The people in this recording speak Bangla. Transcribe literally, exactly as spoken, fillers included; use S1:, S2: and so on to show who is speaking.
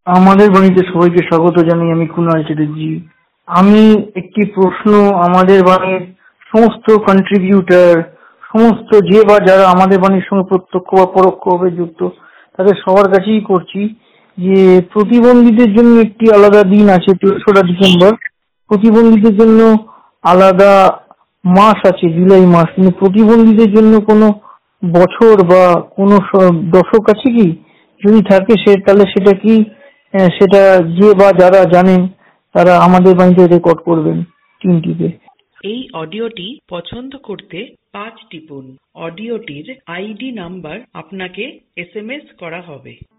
S1: আমাদের বাণীতে সবাইকে স্বাগত জানাই। আমি কুনাল চ্যাটার্জি। আমি একটি প্রশ্ন আমাদের বাণীর সমস্ত কন্ট্রিবিউটার, সমস্ত যে বা যারা আমাদের বাণীর সঙ্গে প্রত্যক্ষ বা পরোক্ষভাবে যুক্ত তাদের সবার কাছেই করছি যে প্রতিবন্ধীদের জন্য একটি আলাদা দিন আছে তেসরা ডিসেম্বর। প্রতিবন্ধীদের জন্য আলাদা মাস আছে জুলাই মাস, কিন্তু প্রতিবন্ধীদের জন্য কোনো বছর বা কোনো স- দশক আছে কি? যদি থাকে সে তাহলে সেটা কি? আহ, সেটা যে বা যারা জানেন তারা আমাদের বাড়িতে রেকর্ড করবেন তিনটিতে।
S2: এই অডিওটি পছন্দ করতে পাঁচ টিপুন। অডিওটির আইডি নাম্বার আপনাকে এসএমএস করা হবে।